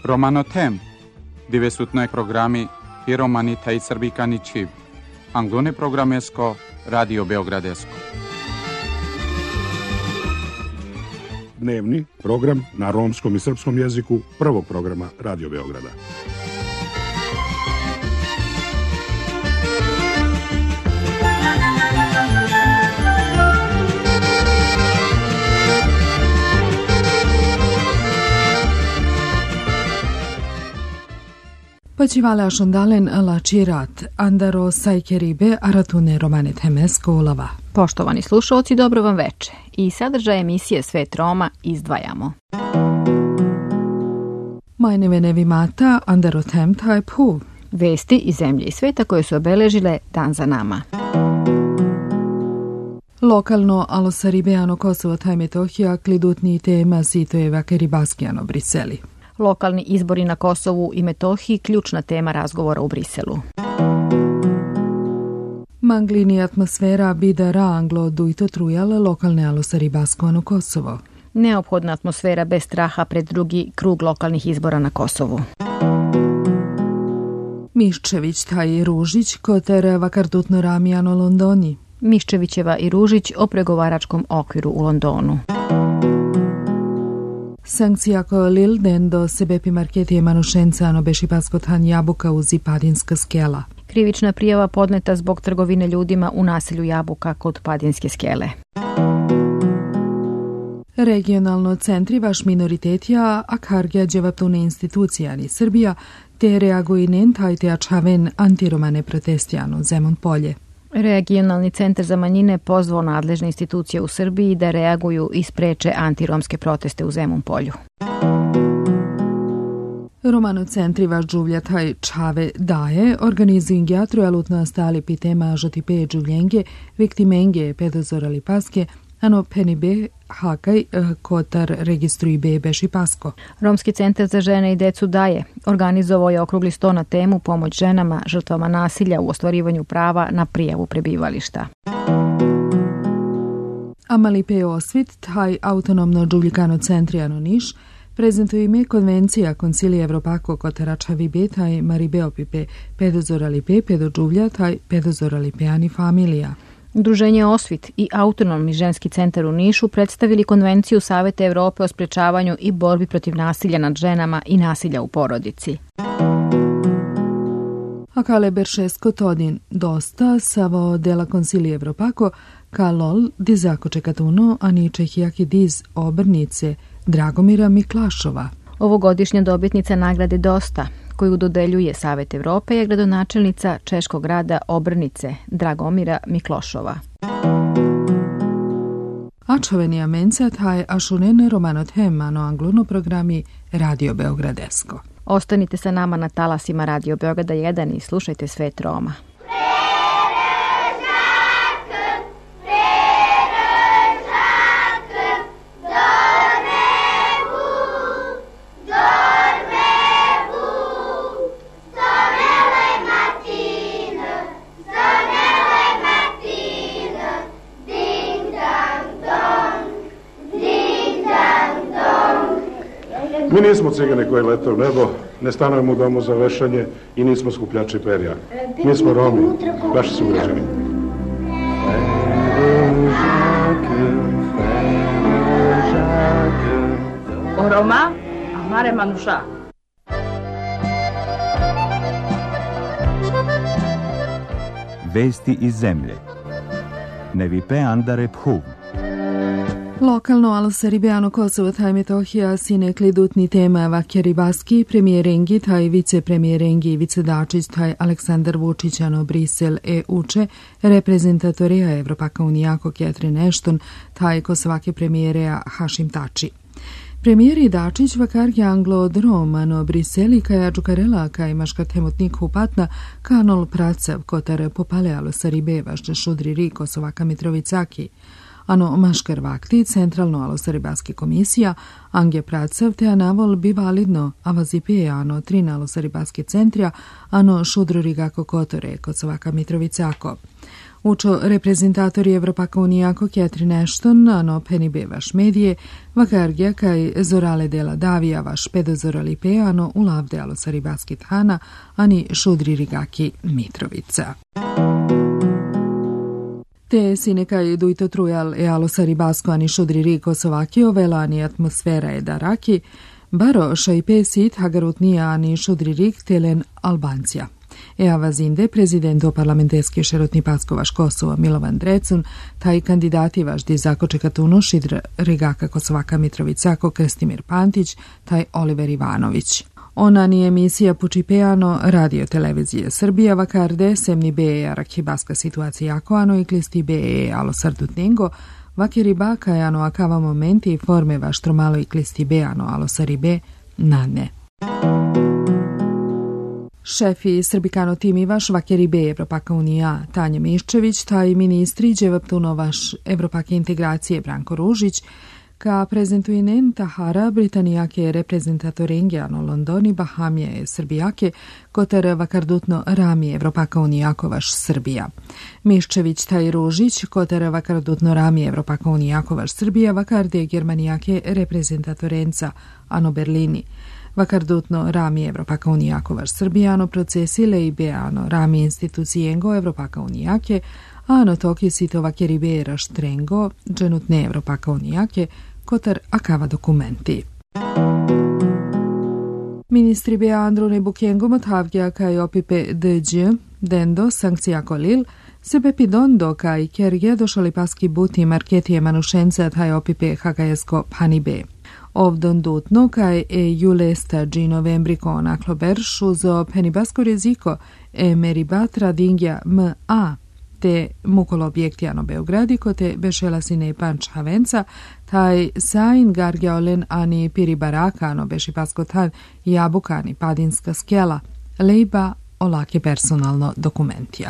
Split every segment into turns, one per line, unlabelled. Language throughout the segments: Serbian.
Romanotem, divesutnoj programi i romani taj srbikani čiv. Anglone programesko, Radio Beogradesko.
Dnevni program na romskom i srpskom jeziku prvog programa Radio Beograda.
Počivale ašondalen lačirat, andaro sajkeribe aratune romanet hemesko ulava.
Poštovani slušalci, dobro vam veče. I sadržaj emisije Svet Roma izdvajamo.
Majneve nevi mata, andaro tem taj puv.
Vesti iz zemlje i sveta koje su obeležile dan za nama.
Lokalno alosaribeano Kosovo taj Metohija klidutni tema sitojeva keribaskijano Briseli.
Lokalni izbori na Kosovu i Metohiji ključna tema razgovora u Briselu.
Manglini atmosfera bidara anglo dujto trujale lokalne alosaribasko na Kosovo.
Neophodna atmosfera bez straha pred drugi krug lokalnih izbora na Kosovu.
Miščević taj Ružić koter vakardutno ramijano Londoni.
Miščevićeva i Ružić o pregovaračkom okviru u Londonu.
Sankcija ko lil den do sebepi marketije manušencano bešipasko tan Jabuka uzi Padinska skela.
Krivična prijava podneta zbog trgovine ljudima u naselju Jabuka kod Padinske skele.
Regionalno centri vaš minoritetija, a kargja dževatune institucijani Srbija, te reaguji nentajte ačaven antiromane protestijanu Zemun Polje.
Regionalni centar za manjine pozvao nadležne institucije u Srbiji da reaguju i spreče antiromske proteste u Zemun Polju.
Romano centri vaš džuvlja taj čave daje, organizuju alutno stali pitema žotipe džuvljenge, viktimenge pedozorali paske, ano penibe hakaj kotar registruji bebeš i pasko.
Romski centar za žene i decu daje. Organizovao je okrugli sto na temu pomoć ženama, žrtvama nasilja u ostvarivanju prava na prijavu prebivališta.
Amalipe Osvit, taj autonomno džuvljikano centrijano Niš, prezentuje ime konvencija Koncilije Evropako kotaračavi betaj maribeopipe pedozoralipe pedodžuvlja taj pedozoralipeani familija.
Udruženje Osvit i Autonomni ženski centar u Nišu predstavili Konvenciju Saveta Evrope o sprečavanju i borbi protiv nasilja nad ženama i nasilja u porodici.
Akale beršesko todin dosta savo dela Konsilije Evropako kalol dizako čekatuno ani čehijaki diz obrnice Dragomira Miklašova.
Ovogodišnja dobitnica nagrade Dosta, koju dodeljuje Savet Evrope, je gradonačelnica češkog grada Obrnice Dragomira Miklošova.
Ačovenija menca taj ašunene romanot hemano angluno programi Radio Beogradesko.
Ostanite sa nama na talasima Radio Beograda 1 i slušajte Svet Roma.
Mi nismo cigani koji lete u nebo, ne stanujemo u domu za vešanje i nismo skupljači perja. Mi smo Romi, vaši sugrađani.
O Roma, amare manuša.
Vesti iz zemlje. Nevipe andare phuv.
Lokalno alosaribeano Kosovo taj Metohija sine klidutni tema vakjeribaski premijerengi taj vicepremijerengi Ivice Dačić taj Aleksandar Vučićano Brisel uče reprezentatorija Evropaka unijako Catherine Ashton taj kosovake premijerea Hašim Tači. Premijeri Dačić vakargi anglo dromano Briseli kaja džukarela kaj maška temotnik upatna kanol pracav kotar popale alosaribe vašće šudri ri Kosovaka Mitrovicaki. Ano maškar vakti centralno alosaribaski komisija ange pracav te anavol bi validno avazipe ano trina alosaribaski centrija ano šudrorigako kotore Kosovaka Mitrovicako. Učo reprezentatori Evropaka Unijako Catherine Ashton, ano penibéves médié, vakárgya kaj zorale dela Davia vas pedozorali peano u lavde alosari basket hana, ani šudri rigaki Mitrovica. Te sinekaj duito trujal e alosari basko ani šudri rig Kosovakio vela ani atmosfera e daraki, baro šajpe sit hagarutnija ani šudri rig telen Albancija. Eva Zinde, prezidento parlamentarske šerotni Paskovaš Kosova Milovan Drecun, taj kandidati važdi Zakočekatuno, Šidra Rigaka Kosovaka Mitrovicako, Krstimir Pantić, taj Oliver Ivanović. Ona ni emisija Pučipeano, radio televizije Srbija, vakarde, semni be arakibaska situacija akoano i klisti be alo sardutningo, vakeri baka ano akava momenti forme vaštro malo i klisti be ano alo saribe, nane. Šefi Srbikano timivaš vakeri be Evropaka Unija Tanja Miščević, taj ministri Đevaptunovaš Evropake integracije Branko Ružić, ka prezentuinen Tahara Britanijake reprezentatorenge ano Londoni Bahamije Srbijake, kotar vakardutno rami Evropaka Unijakovaš Srbija. Miščević taj Ružić, kotar vakardutno rami Evropaka Unijakovaš Srbija, vakarde Germanijake reprezentatorenca ano Berlini. Vakardutno rami Evropaka Unijakovaš Srbija, ano procesile i be ano rami institucijengo Evropaka Unijake, ano toki sito vakeri be raštrengo, dženutne Evropaka Unijake, kotar akava dokumenti. Ministri be Androne Bukengo Motavgja kaj opipe dđ, dendo, sankcija kolil, sebe pidondo kaj kerge došali paski buti marketije manušenca taj opipe hakajesko pani be. Ovdon dutno kaj julesta gi novembriko onaklober šuzo penibasko reziko meribatra dingja ma te mukolo objektijano Beogradiko te bešelasine panč havenca, taj sain gargjaolen ani piri barakano bešipasko tad jabukani padinska skela, lejba olake personalno dokumentija.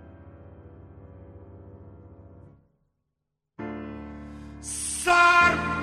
Sarp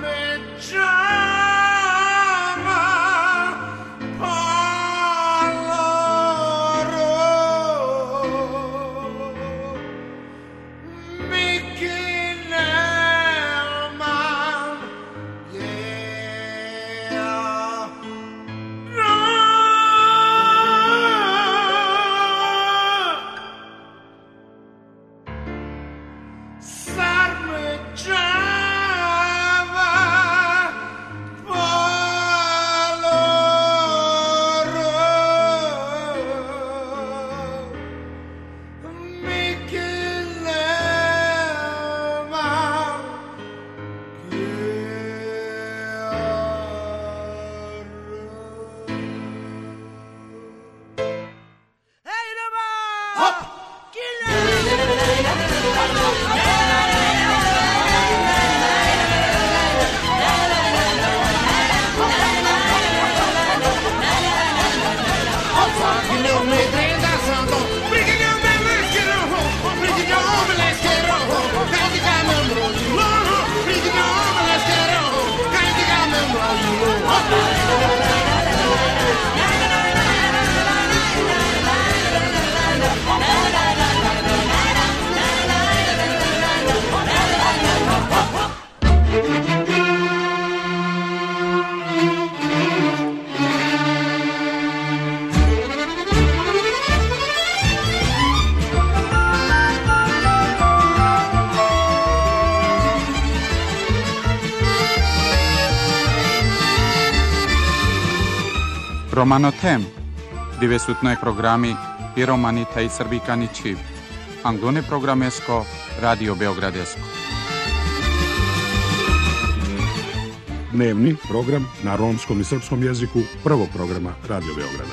Romano tem, dove sutno programi i romani taj srbikani čiv. Anglone programesko, Radio Beogradesko.
Dnevni program na romskom i srpskom jeziku prvog programa Radio Beograda.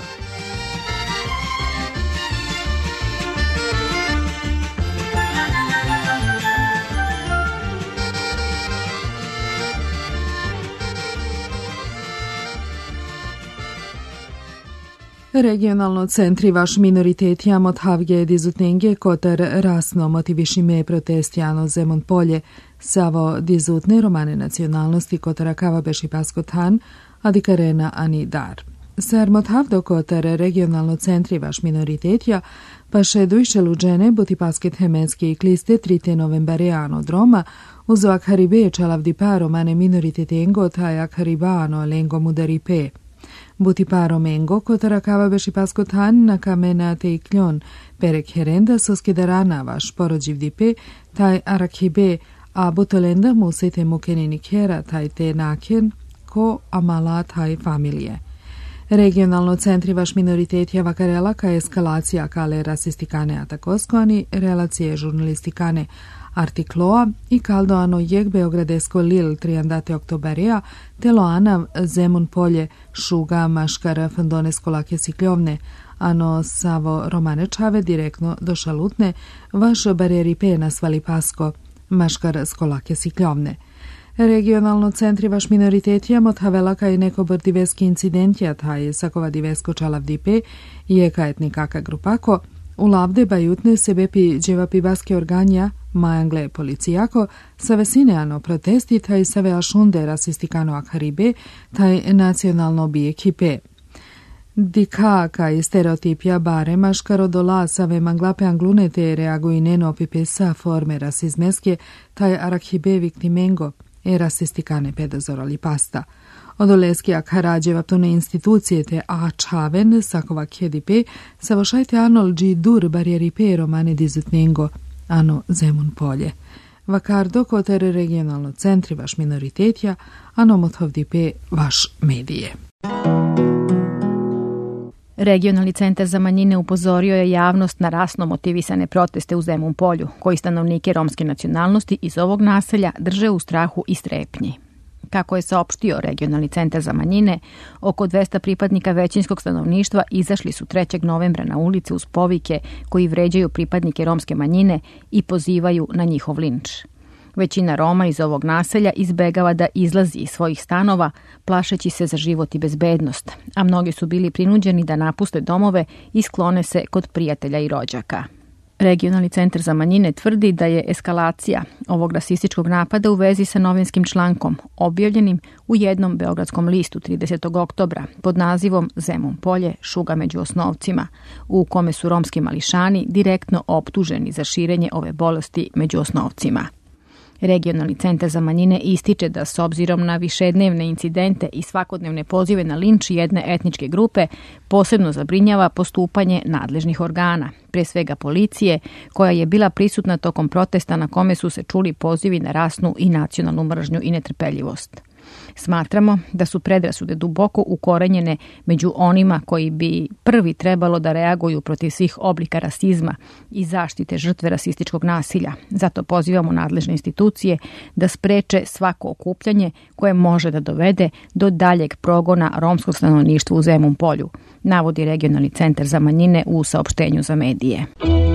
Regionalno centri vaš minoritetija mot havge dizutnenge kotar rasno motivišime protestjano Zemun polje, savo dizutne romane nacionalnosti kotara kava beši paskotan, adikarena ani dar. Sar mot havdo kotar regionalno centri vaš minoritetija, pa še dujše luđene buti pasket hemenski i kliste 3. novembariano droma, uzo akharibe čalavdipa romane minoritetengo taj akharibano lengo mudaripe. Buti paro mengo kotara kava beši paskotan na kamena te ikljon perek herenda soskedarana vaš porođivdipe taj arakhibe a butolenda musete mukenini kera taj te naken ko amala taj familije. Regionalno centri vaš minoritetija vakarela ka eskalacija kale rasistikane atakoskoani relacije žurnalistikane artikloa i kaldoano jek Beogradesko lil 30. oktoberia teloanav Zemun polje šuga maškara fandonesko lake sikljovne, ano savo romane čave direktno do šalutne vaš bareri pe nasvali pasko maškar skolake sikljovne. Regionalno centri vaš minoritetija mot havelaka i neko bordiveski incidentija taj sakova divesko čalavdipe jeka etnikaka grupako u lavde bajutne sebepi dževapi baske organja majangle policijako sa vesineano protesti taj save ašunde rasistikano akharibe taj nacionalno bi ekipe. Dikaka i stereotipja bare maškaro dola save manglape anglune te reaguineno pipesa forme rasizmeske taj arakhibe viktimengo e rasistikane pedazorali pasta. Odoleski akharađeva tune institucije te ačaven sakova kjedipe savošajte anol dži dur barjeripe romane dizutnengo ano Zemun polje. Vakardo kotar regionalno centri vaš minoritetja, ano mothovdipe vaš medije.
Regionalni centar za manjine upozorio je javnost na rasno motivisane proteste u Zemun polju, koji stanovnike romske nacionalnosti iz ovog naselja drže u strahu i strepnji. Kako je saopštio Regionalni centar za manjine, oko 200 pripadnika većinskog stanovništva izašli su 3. novembra na ulice uz povike koji vređaju pripadnike romske manjine i pozivaju na njihov linč. Većina Roma iz ovog naselja izbegava da izlazi iz svojih stanova, plašeći se za život i bezbednost, a mnogi su bili prinuđeni da napuste domove i sklone se kod prijatelja i rođaka. Regionalni centar za manjine tvrdi da je eskalacija ovog rasističkog napada u vezi sa novinskim člankom objavljenim u jednom beogradskom listu 30. oktobra pod nazivom Zemun polje šuga među osnovcima, u kome su romski mališani direktno optuženi za širenje ove bolesti među osnovcima. Regionalni centar za manjine ističe da s obzirom na višednevne incidente i svakodnevne pozive na linč jedne etničke grupe posebno zabrinjava postupanje nadležnih organa, pre svega policije, koja je bila prisutna tokom protesta na kome su se čuli pozivi na rasnu i nacionalnu mržnju i netrpeljivost. Smatramo da su predrasude duboko ukorenjene među onima koji bi prvi trebalo da reaguju protiv svih oblika rasizma i zaštite žrtve rasističkog nasilja. Zato pozivamo nadležne institucije da spreče svako okupljanje koje može da dovede do daljeg progona romskog stanovništva u Zemun polju, navodi Regionalni centar za manjine u saopštenju za medije.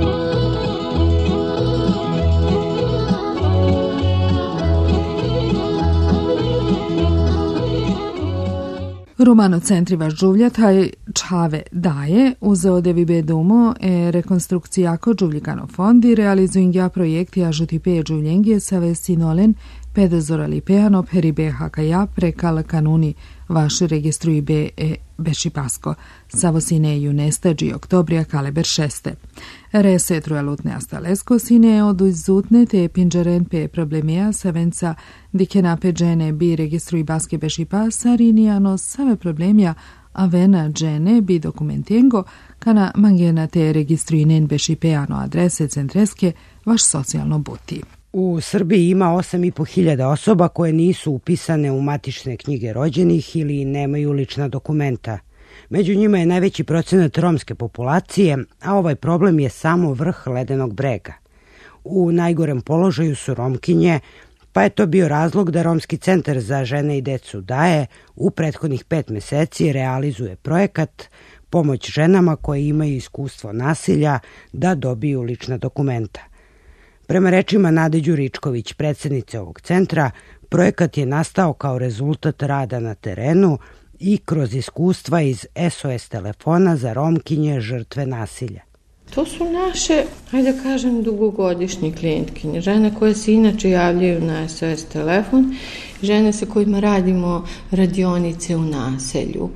Romano centri vaš džuvlja taj čave daje uzeo devi bedumo e rekonstrukcijako džuvljikano fondi realizuingja projekti ažuti pe džuvljengi save sinolen pedazorali peano peribe hakaja prekal kanuni vaš registruji be e bešipasko savo sine junesta dži oktobrija kaleber 6. Resetru alutne astalesko sine oduzutne te pinđaren pe problemea savenca dikena pe džene bi registruji baske bešipa sarinijano save problemija avena džene bi dokumentengo kana mangena te registruinen bešipeano adrese centreske vaš socijalno buti.
U Srbiji ima 8.500 osoba koje nisu upisane u matične knjige rođenih ili nemaju lična dokumenta. Među njima je najveći procenat romske populacije, a ovaj problem je samo vrh ledenog brega. U najgorem položaju su Romkinje, pa je to bio razlog da Romski centar za žene i decu DAE u prethodnih 5 meseci realizuje projekat pomoć ženama koje imaju iskustvo nasilja da dobiju lična dokumenta. Prema rečima Nade Đuričković, predsjednice ovog centra, projekat je nastao kao rezultat rada na terenu i kroz iskustva iz SOS telefona za Romkinje žrtve nasilja.
To su naše, hajde da kažem, dugogodišnje klijentkinje, žene koje se inače javljaju na SOS telefon, žene sa kojima radimo radionice u naselju.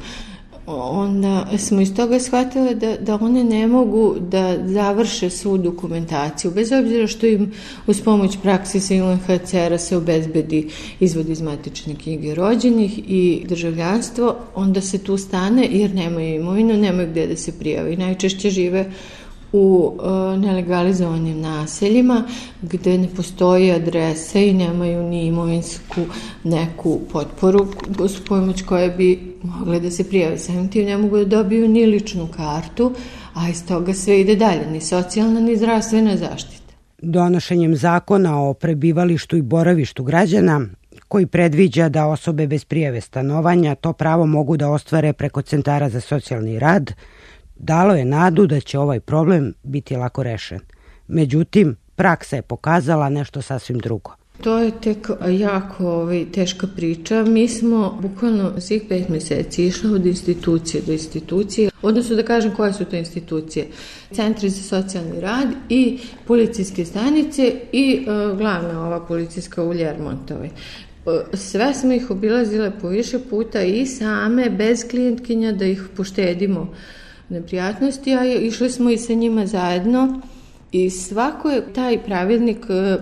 Onda smo iz toga shvatile da one ne mogu da završe svu dokumentaciju, bez obzira što im uz pomoć praksisa i UNHCR-a se obezbedi izvod iz matične knjige rođenih i državljanstvo, onda se tu stane jer nemaju imovinu, nemaju gde da se prijave i najčešće žive u nelegalizovanim naseljima gde ne postoji adrese i nemaju ni imovinsku neku potporu s pomoć koje bi mogle da se prijave. Samim tim ne mogu da dobiju ni ličnu kartu, a iz toga sve ide dalje, ni socijalna ni zdravstvena zaštita.
Donošenjem zakona o prebivalištu i boravištu građana, koji predviđa da osobe bez prijave stanovanja to pravo mogu da ostvare preko centara za socijalni rad, dalo je nadu da će ovaj problem biti lako rešen. Međutim, praksa je pokazala nešto sasvim drugo.
To je tek jako teška priča. Mi smo bukvalno svih 5 meseci išli od institucije do institucije, odnosno da kažem koje su to institucije. Centri za socijalni rad i policijske stanice i glavna ova policijska u Ljermontovoj. Sve smo ih obilazile po više puta i same, bez klijentkinja, da ih poštedimo neprijatnosti, a išli smo i sa njima zajedno i svako je taj pravilnik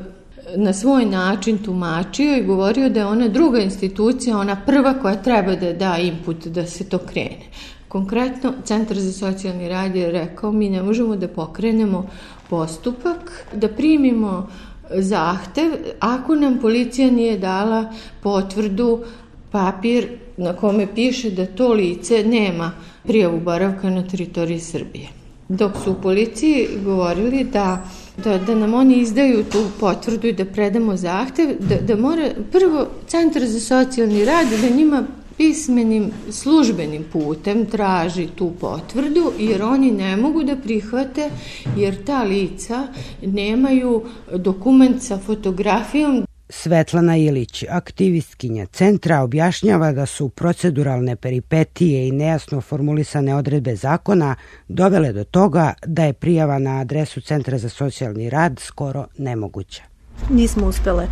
na svoj način tumačio i govorio da je ona druga institucija, ona prva koja treba da da input da se to krene. Konkretno, Centar za socijalni rad je rekao mi ne možemo da pokrenemo postupak, da primimo zahtev ako nam policija nije dala potvrdu, papir na kome piše da to lice nema prijavu boravka na teritoriji Srbije. Dok su u policiji govorili da nam oni izdaju tu potvrdu i da predamo zahtev, da mora prvo Centar za socijalni rad da njima pismenim službenim putem traži tu potvrdu, jer oni ne mogu da prihvate, jer ta lica nemaju dokument sa fotografijom.
Svetlana Ilić, aktivistkinja centra, objašnjava da su proceduralne peripetije i nejasno formulisane odredbe zakona dovele do toga da je prijava na adresu Centra za socijalni rad skoro nemoguća.
Nismo uspele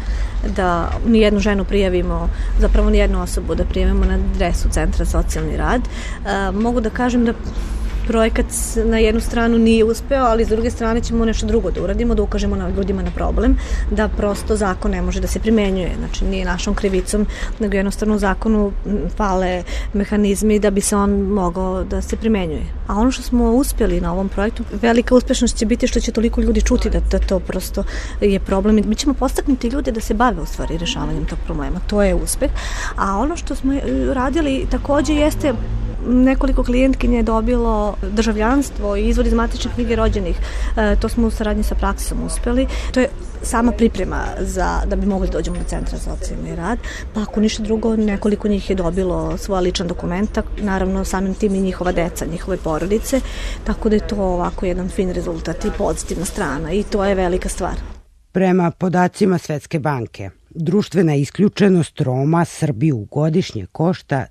da nijednu ženu prijavimo, zapravo nijednu osobu da prijavimo na adresu Centra za socijalni rad. Mogu da kažem da projekat na jednu stranu nije uspeo, ali s druge strane ćemo nešto drugo da uradimo, da ukažemo na ljudima na problem, da prosto zakon ne može da se primenjuje. Znači nije našom krivicom, nego jednostavno u zakonu fale mehanizmi da bi se on mogao da se primenjuje. A ono što smo uspjeli na ovom projektu, velika uspešnost će biti što će toliko ljudi čuti da to prosto je problem. Mi ćemo podstaknuti ljude da se bave u stvari rešavanjem tog problema. To je uspeh. A ono što smo radili takođe jeste nekoliko klijentkinja je dobilo državljanstvo i izvod iz matične knjige rođenih. To smo u saradnji sa praksom uspeli. To je sama priprema da bi mogli dođemo do Centra za socijalni rad. Pa ako ništa drugo, nekoliko njih je dobilo svoja lična dokumenta, naravno samim tim i njihova deca, njihove porodice, tako da je to ovako jedan fin rezultat i pozitivna strana i to je velika stvar.
Prema podacima Svetske banke, društvena isključenost Roma Srbiju godišnje košta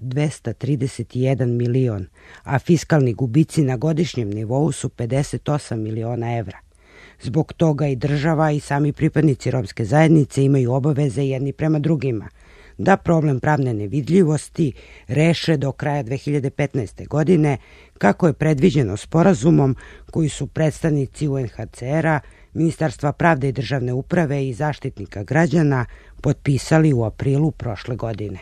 231 milion, a fiskalni gubici na godišnjem nivou su 58 miliona evra. Zbog toga i država i sami pripadnici romske zajednice imaju obaveze jedni prema drugima da problem pravne nevidljivosti reše do kraja 2015. godine, kako je predviđeno sporazumom koji su predstavnici UNHCR-a, Ministarstva pravde i državne uprave i Zaštitnika građana potpisali u aprilu prošle godine.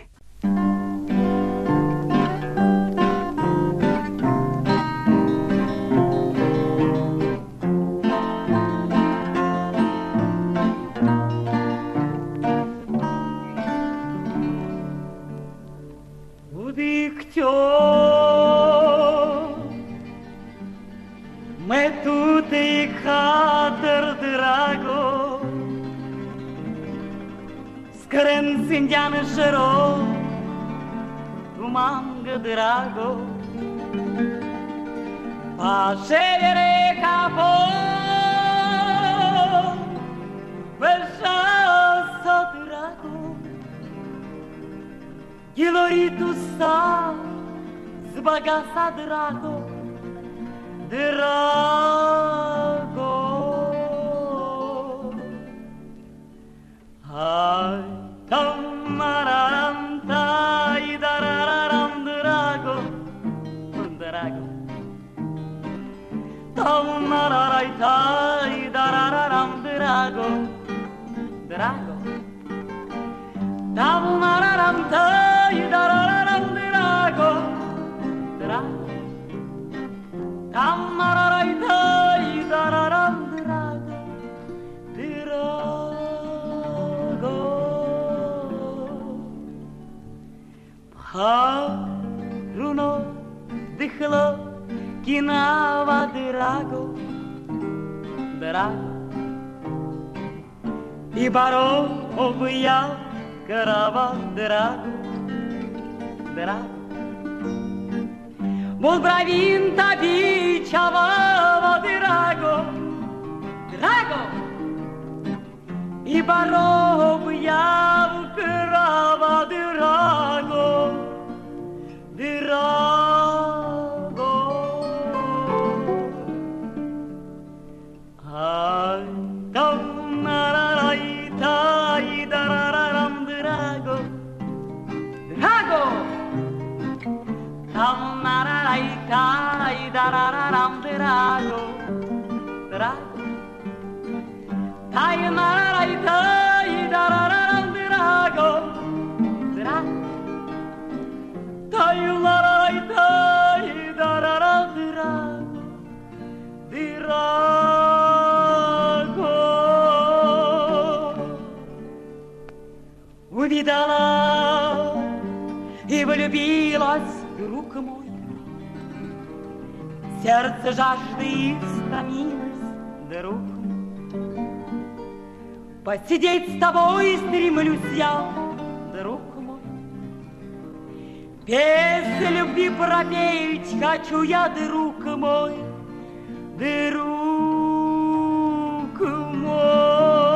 incendiano šero, tu manga drago, pa šeljere kapo, veša drago, giloritu sa, zbagasa drago, drago. Ay, tamararam, tay, darararam, drago, drago. Tamararay, tay, darararam, drago, drago. Tamararam, tay, darararam, drago, drago. Tamararay, tay, dararam, drago, drago. Haruno dihlo kinava drago, drago. I baro objav karava drago, drago. Mol bravin tabi čavava drago, drago. I baro objav karava drago, drago. Ay, tamararay, tay, darararam, drago, drago. Tamararay, tay, darararam, drago, drago. Tay, mararay, tay, darararam, drago, drago. Tay, mararay, tay, darararam, drago, drago. Увидала и влюбилась, друг мой, сердце жажды истомилось, друг мой. Посидеть с тобой стремлюсь я, друг мой. Песнь любви пропеть хочу я, друг мой, друг мой.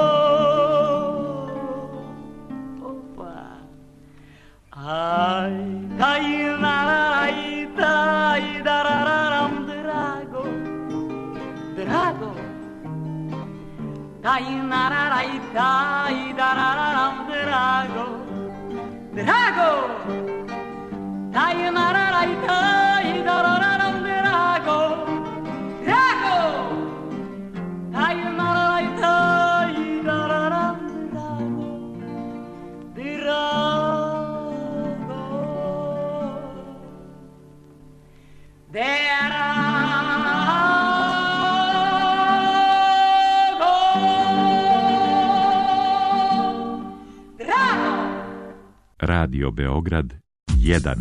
Ay, tay, naray, tay, darararam, drago, drago. Tay, naray, tay, darararam, drago, drago. Tay, naray, tay, darararam, drago, drago. Tay, naray, tay, dararam, drago, drago.
Radio Beograd 1.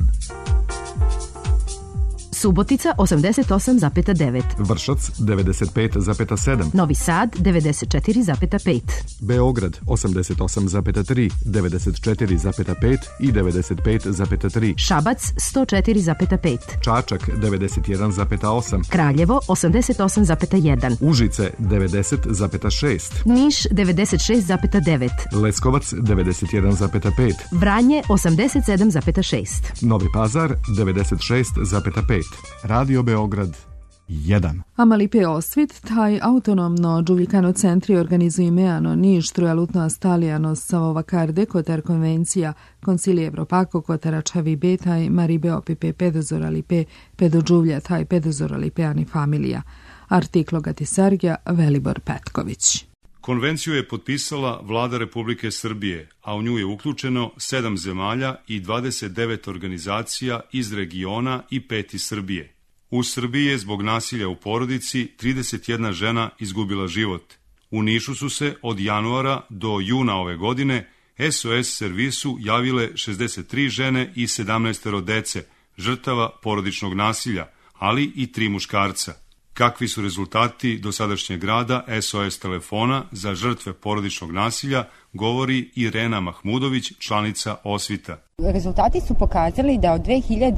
Subotica 88,9.
Vršac 95,7.
Novi Sad 94,5.
Beograd 88,3, 94,5 i 95,3.
Šabac 104,5.
Čačak 91,8.
Kraljevo 88,1.
Užice 90,6.
Niš 96,9.
Leskovac 91,5.
Vranje 87,6.
Novi Pazar 96,5. Radio Beograd 1.
Amalipe Osvit, taj autonomno džuvikano centri organizujmeano niš trujalutno staliano savova karde kotar konvencija koncilije Evropako kotara čavi betaj maribe opipe pedozoralipe pedodžuvlja taj pedozoralipeani familija. Artiklo Gatisargija Velibor Petković.
Konvenciju je potpisala Vlada Republike Srbije, a u nju je uključeno 7 zemalja i 29 organizacija iz regiona i 5 iz Srbije. U Srbiji je zbog nasilja u porodici 31 žena izgubila život. U Nišu su se od januara do juna ove godine SOS servisu javile 63 žene i 17 dece, žrtava porodičnog nasilja, ali i 3 muškarca. Kakvi su rezultati dosadašnjeg rada SOS telefona za žrtve porodičnog nasilja govori Irena Mahmudović, članica Osvita.
Rezultati su pokazali da od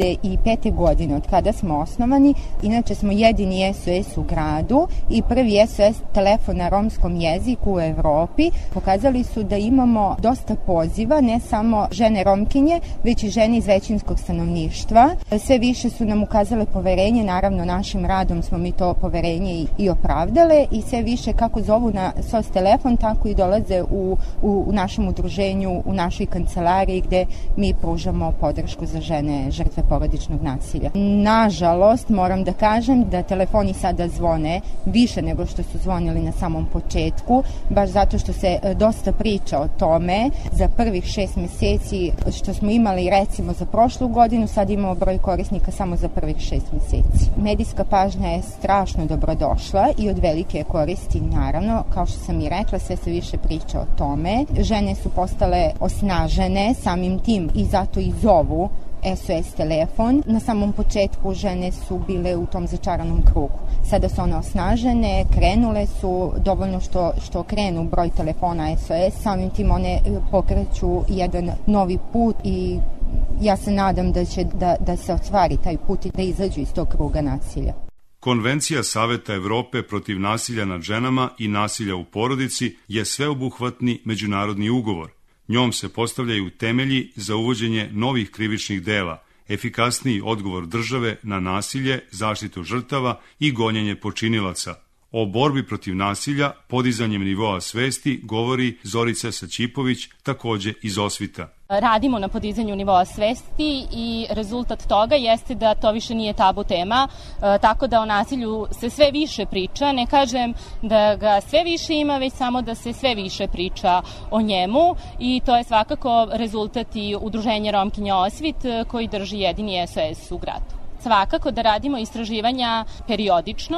2005. godine, od kada smo osnovani, inače smo jedini SOS u gradu i prvi SOS telefon na romskom jeziku u Evropi, pokazali su da imamo dosta poziva, ne samo žene romkinje, već i žene iz većinskog stanovništva. Sve više su nam ukazale poverenje, naravno našim radom smo mi to poverenje i opravdale i sve više kako zovu na SOS telefon, tako i dolaze u našem udruženju, u našoj kancelariji gde mi pružamo podršku za žene žrtve porodičnog nasilja. Nažalost, moram da kažem da telefoni sada zvone više nego što su zvonili na samom početku, baš zato što se dosta priča o tome. Za prvih 6 meseci što smo imali recimo za prošlu godinu, sad imamo broj korisnika samo za prvih 6 meseci. Medijska pažnja je strašno dobrodošla i od velike koristi, naravno, kao što sam i rekla, sve se više priča o tome. Žene su postale osnažene samim tim i zato i zovu SOS telefon. Na samom početku žene su bile u tom začaranom krugu. Sada su one osnažene, krenule su, dovoljno što krenu broj telefona SOS, samim tim one pokreću jedan novi put i ja se nadam da će da se ostvari taj put i da izađu iz tog kruga nasilja.
Konvencija Saveta Evrope protiv nasilja nad ženama i nasilja u porodici je sveobuhvatni međunarodni ugovor. Njom se postavljaju temelji za uvođenje novih krivičnih dela, efikasniji odgovor države na nasilje, zaštitu žrtava i gonjenje počinilaca. O borbi protiv nasilja, podizanjem nivoa svesti, govori Zorica Saćipović, takođe iz Osvita.
Radimo na podizanju nivoa svesti i rezultat toga jeste da to više nije tabu tema, tako da o nasilju se sve više priča. Ne kažem da ga sve više ima, već samo da se sve više priča o njemu i to je svakako rezultat i udruženja Romkinja Osvit koji drži jedini SOS u gradu. Svakako da radimo istraživanja periodično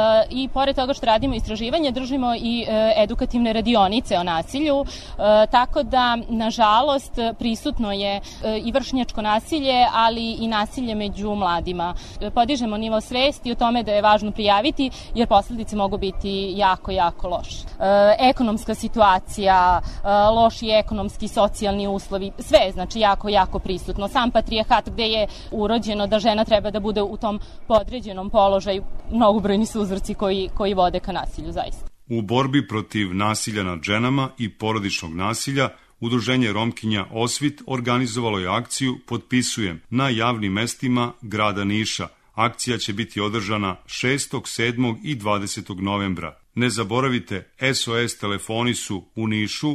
i pored toga što radimo istraživanja držimo i edukativne radionice o nasilju, tako da nažalost prisutno je i vršnjačko nasilje, ali i nasilje među mladima. Podižemo nivo svesti o tome da je važno prijaviti jer posledice mogu biti jako, jako loše. Ekonomska situacija, loši ekonomski, socijalni uslovi, sve je znači jako, jako prisutno. Sam patrijarhat gde je urođeno da žena treba da bude u tom podređenom položaju, mnogobrojni su uzroci koji vode ka nasilju, zaista.
U borbi protiv nasilja nad ženama i porodičnog nasilja, Udruženje Romkinja Osvit organizovalo je akciju Potpisujem na javnim mestima grada Niša. Akcija će biti održana 6., 7. i 20. novembra. Ne zaboravite, SOS telefoni su u Nišu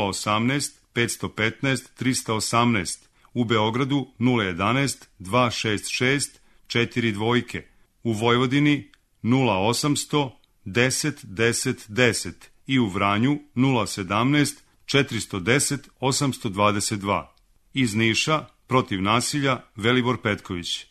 018 515 318, u Beogradu 011 266 4 dvojke, u Vojvodini 0800 10 10 10 i u Vranju 017 410 822. Iz Niša, protiv nasilja, Velibor Petković.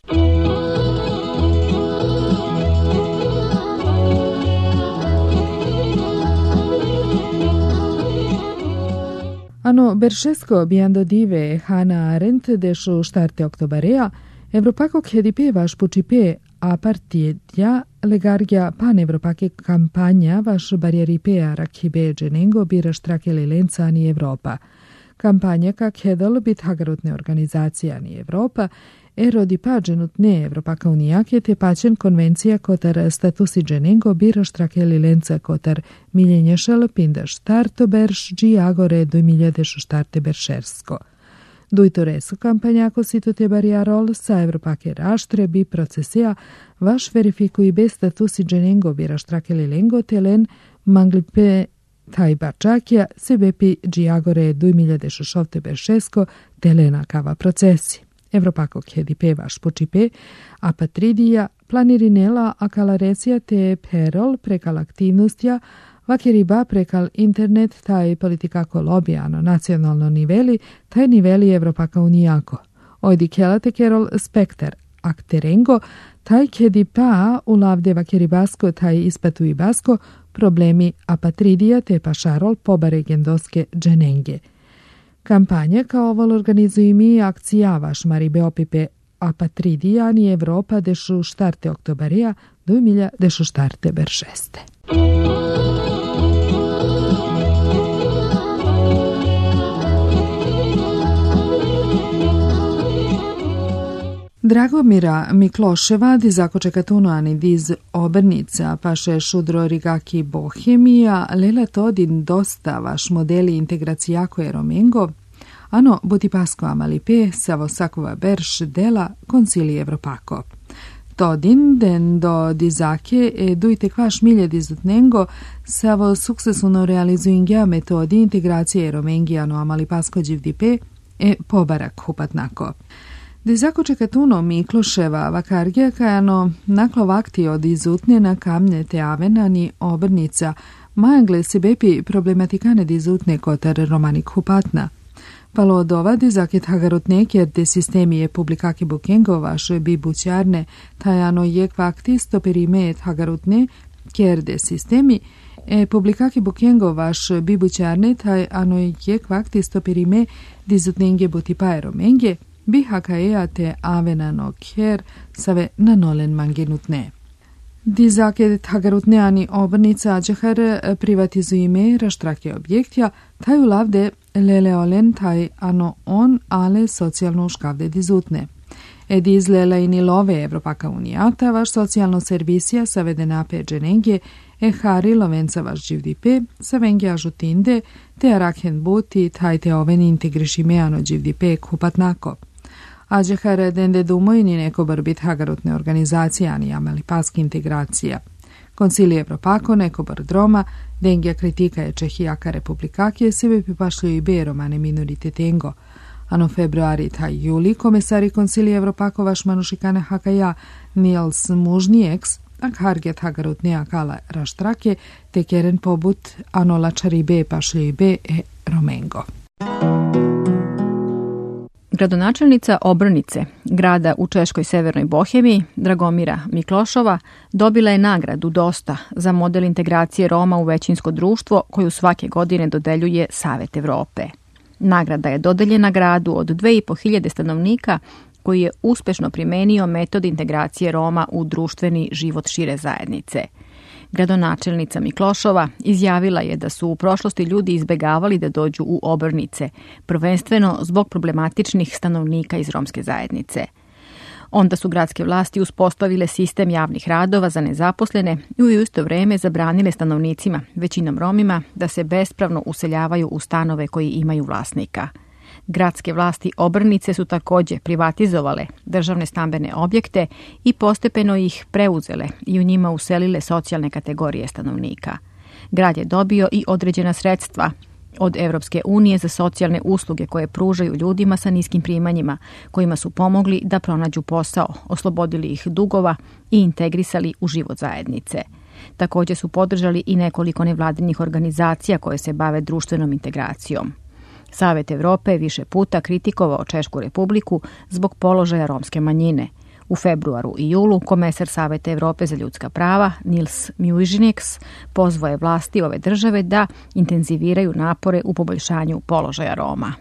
Ano Beršesko biando dive Hannah Arendt dešu štarte oktobarea, Evropako KDP vaš pučipe a partija legargia pan-evropake kampanja vaš barjeripea rakhibe dženengo bira štrakeli lenca ani Evropa. Kampanja kak hedal bit hagarutne organizacija ani Evropa, erodi pađenut ne Evropaka unijake te paćen konvencija kotar statusi dženengo bira štrakeli lenca kotar miljenješal pinda štarto berš džiagore 2000 štarte beršersko. Dujtoresu kampanjako situte barjarol sa Evropake raštre bi procesija vaš verifikui be statusi dženengo bira štrakeli lengo telen manglipe taj barčakija sebepi džiagore 2000 beršesko telena kava procesi. Evropako KDP vaš počipe, a patridija planirinela akalarecija te perol prekal aktivnostja vakeriba prekal internet taj politikako lobijano nacionalno niveli, taj niveli Evropaka unijako. Ojdi kelate kerol spektar akterengo, taj kedipa ulavde vakeribasko taj ispatu i basko problemi apatridija te pašarol pobare gendoske dženenge. Kampanja kao ovol organizuju mi akcija vaš maribe opipe apatridija ni Evropa dešu štarte oktobarija 2000 dešu štarte beršeste. Dragomira Mikloševa di zakočekatunoani diz obrnica paše šudro rigaki bohemija lela todin dosta vaš modeli integracijako eromengo, ano butipasko amalipe savo sakova berš dela koncili Evropako. Todin den do dizake e dujte kvaš milje dizutnengo savo suksesuno realizuingja metodi integracije eromengijano amalipasko dživdipe e pobarak hupatnako. Dizako čekatuno Mikloševa vakargija kajano naklo vakti od izutnje na kamne te avenani obrnica majangle se bepi problematikane dizutne kotar romanik hupatna. Palo od ova dizaket hagarutnek jer de sistemi je publikaki bukengo vaše bi bućarne tajano jek vakti stoperime et hagarutne kjer de sistemi publikaki bukengo vaš bi bućarne tajano jek vakti stoperime dizutnenge butipa eromenge bi hakaea te avenano kjer save nanolen mangenutne. Dizake hagarutneani obrnica ađehar privatizujime raštrake objektja, taju lavde leleolen taj ano on ale socijalno škavde dizutne. Edi izlela ini love Evropaka unijata, vaš socijalno servisija savedena pe dženenge, hari lovenca vaš dživdipe, savengi ažutinde, te arakhen buti, taj te oven integrišimeano dživdipe kupatnako. Ađehar dende dumojni neko brbit hagarutne organizacije ani amalipaski integracija. Koncili Evropako neko brdroma, dengja kritika je Čehijaka republikakije sebe pipašlju i beromane minoritetengo. Ano februari taj juli komesari koncili Evropako vaš manušikane hakaja Nils Mužnijeks, ak harget hagarutnija kala raštrake, te keren pobut ano lačari be pašlju i be e romengo.
Gradonačelnica Obrnice, grada u Češkoj severnoj Bohemiji, Dragomira Miklošova, dobila je nagradu Dosta za model integracije Roma u većinsko društvo koju svake godine dodeljuje Savet Evrope. Nagrada je dodeljena gradu od 2500 stanovnika koji je uspešno primenio metod integracije Roma u društveni život šire zajednice. Gradonačelnica Miklošova izjavila je da su u prošlosti ljudi izbegavali da dođu u Obrnice, prvenstveno zbog problematičnih stanovnika iz romske zajednice. Onda su gradske vlasti uspostavile sistem javnih radova za nezaposlene i u isto vreme zabranile stanovnicima, većinom Romima, da se bespravno useljavaju u stanove koji imaju vlasnika. Gradske vlasti Obrnice su također privatizovale državne stambene objekte i postepeno ih preuzele i u njima uselile socijalne kategorije stanovnika. Grad je dobio i određena sredstva od Evropske unije za socijalne usluge koje pružaju ljudima sa niskim primanjima, kojima su pomogli da pronađu posao, oslobodili ih dugova i integrisali u život zajednice. Također su podržali i nekoliko nevladinih organizacija koje se bave društvenom integracijom. Savet Evrope više puta kritikovao Češku republiku zbog položaja romske manjine. U februaru i julu komesar Saveta Evrope za ljudska prava Nils Muižnieks pozvao je vlasti ove države da intenziviraju napore u poboljšanju položaja Roma.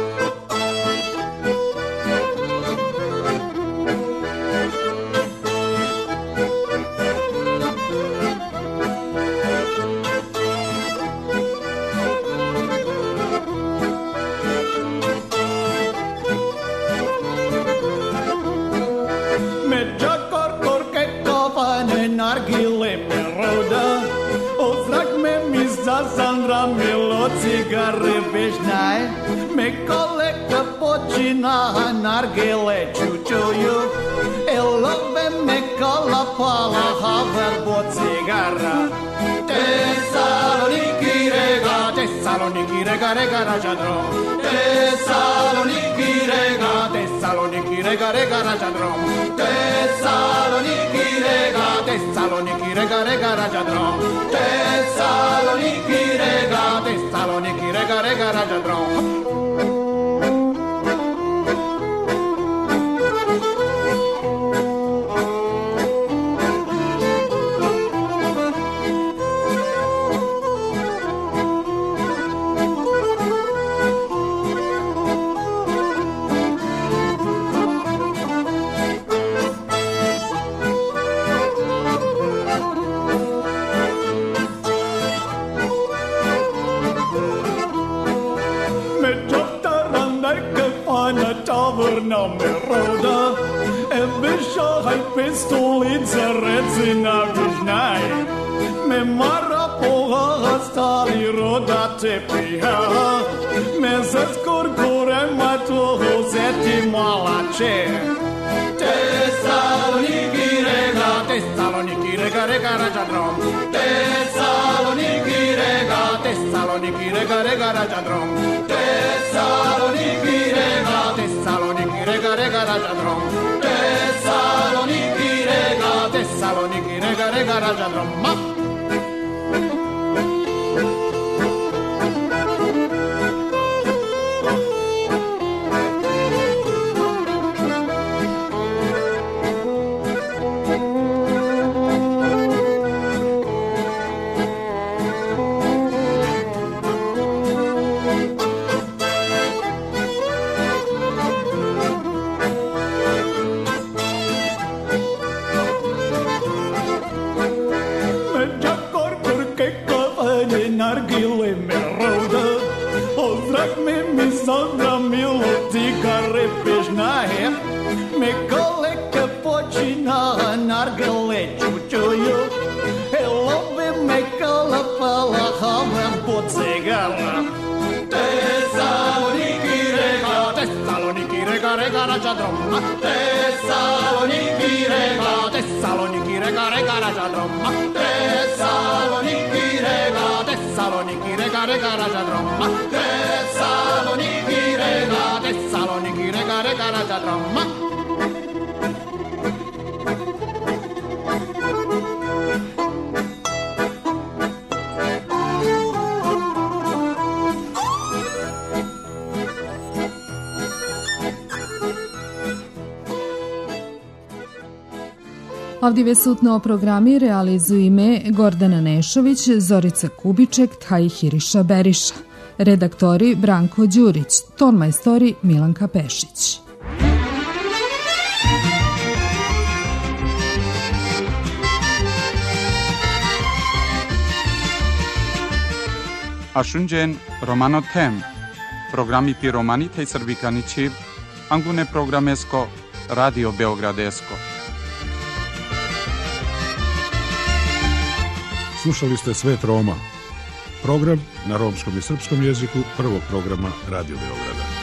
Cigare vežnaj, me koleka počina nargile čučuju, elove me kola pala haver bo cigara. Tesaloniki rega ražadro, Tesaloniki rega ražadro, Tesaloniki rega ražadro, Tesaloniki rega ražadro. Me crna me roda, biša haj pistolica recina vižnaj, me mara poha stali roda te piha, me se skurkure matoho zeti malače. Tesaloniki rega rega rajadrom, Tesaloniki rega rega rajadrom, Tesaloniki rega rega rajadrom, Tesaloniki rega rajadrom. Nargile me roda, ozrak me sada milo cigare pežnaje, me koleka počina nargile čučuju, elove me kalapala havan po cigara. Tesaloniki rega rega rajadrom, Tesaloniki rega rajadrom, Tesaloniki rega rega rajadrom, Tesaloniki rega rajadrom.
Avdive sutno programi realizuju ime Gordana Nešović, Zorica Kubiček, Hiriša Beriša. Redaktori Branko Đurić, tonmajstori Milanka Pešić.
Ashunjen Romano Tem, programi pi romanite i srbikanići, angune programesko, Radio Beogradesko.
Slušali ste Svet Roma, program na romskom i srpskom jeziku prvog programa Radio Beograda.